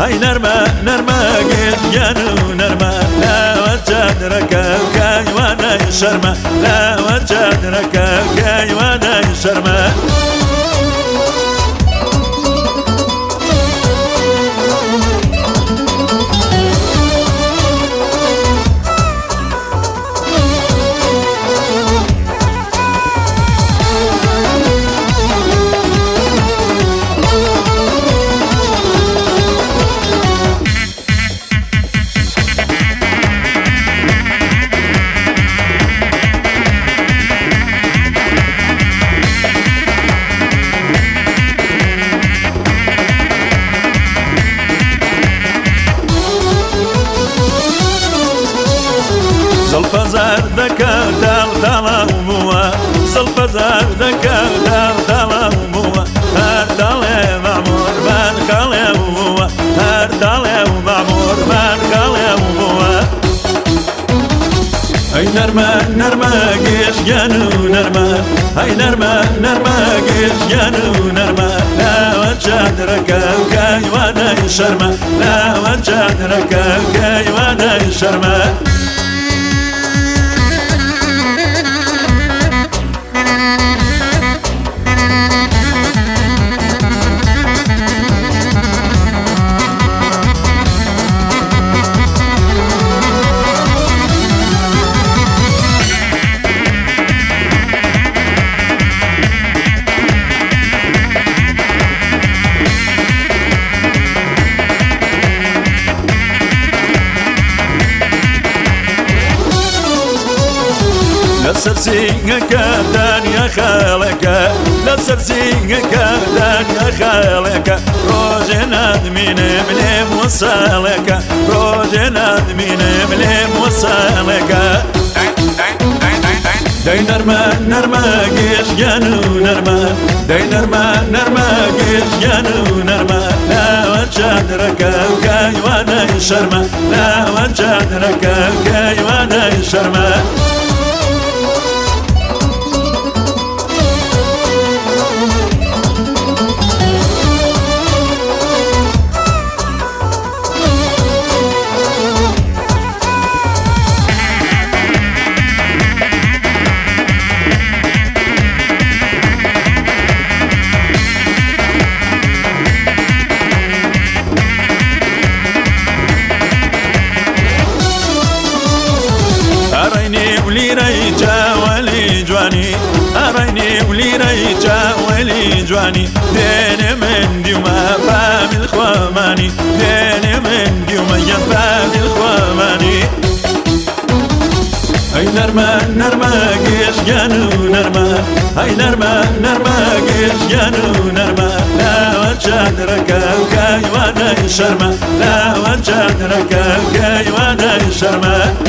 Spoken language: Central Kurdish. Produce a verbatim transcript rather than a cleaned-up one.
هاي نرمى نرمى قد جانو نرمى لا وجد ركب كاي وانا يشرمى لا وجد ركب كاي وانا يشرمى زلفزار ذكا دال دالا وموا زلفزار ذكا دال دالا وموا هر دالي معمور من قالي وموا هر دالي ومعمور من قالي وموا هاي نرمى نرمى قيش جانو نرمى هاي نرمى نرمى قيش جانو نرمى لا وجد ركب كاي وانا يشرمى لا وجد ركب كاي وانا يشرمى لسرسينك دنيا خالك لسرسينك دنيا خالك روجنا دمين مليم وصالك روجنا دمين مليم وصالك داي نرمى نرمى قيش جانو نرمى داي نرمى نرمى قيش جانو نرمى لا وجد ركب كاي وانا يشرمى لا وجد ركب كاي وانا يشرمى أريني ولي ريجا ولي جواني أريني ولي ريجا ولي جواني دين من ديوما باب الخواماني دين من ديوما ينباب الخواماني هاي نرمى نرمى قيش جانو نرمى هاي نرمى نرمى قيش جانو نرمى لا وجد ركب كاي وانا يشرمى لا وجد ركب كاي وانا يشرمى